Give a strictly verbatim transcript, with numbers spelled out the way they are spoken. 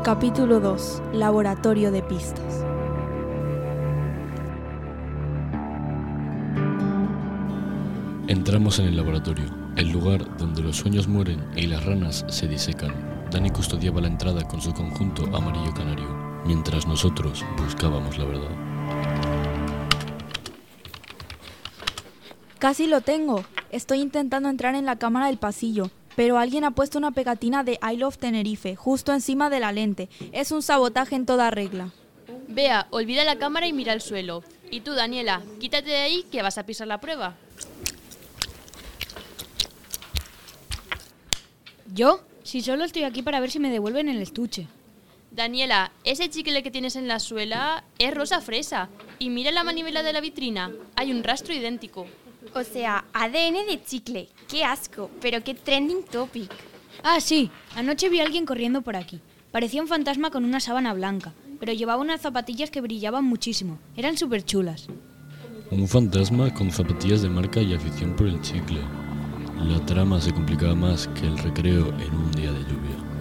Capítulo dos. Laboratorio de pistas. Entramos en el laboratorio, el lugar donde los sueños mueren y las ranas se disecan. Dani custodiaba la entrada con su conjunto amarillo canario, mientras nosotros buscábamos la verdad. Casi lo tengo. Estoy intentando entrar en la cámara del pasillo, pero alguien ha puesto una pegatina de I Love Tenerife justo encima de la lente. Es un sabotaje en toda regla. Vea, olvida la cámara y mira el suelo. Y tú, Daniela, quítate de ahí que vas a pisar la prueba. ¿Yo? Si solo estoy aquí para ver si me devuelven el estuche. Daniela, ese chicle que tienes en la suela es rosa fresa. Y mira la manivela de la vitrina. Hay un rastro idéntico. O sea, A D N de chicle. ¡Qué asco! Pero qué trending topic. Ah, sí. Anoche vi a alguien corriendo por aquí. Parecía un fantasma con una sábana blanca, pero llevaba unas zapatillas que brillaban muchísimo. Eran súper chulas. Un fantasma con zapatillas de marca y afición por el chicle. La trama se complicaba más que el recreo en un día de lluvia.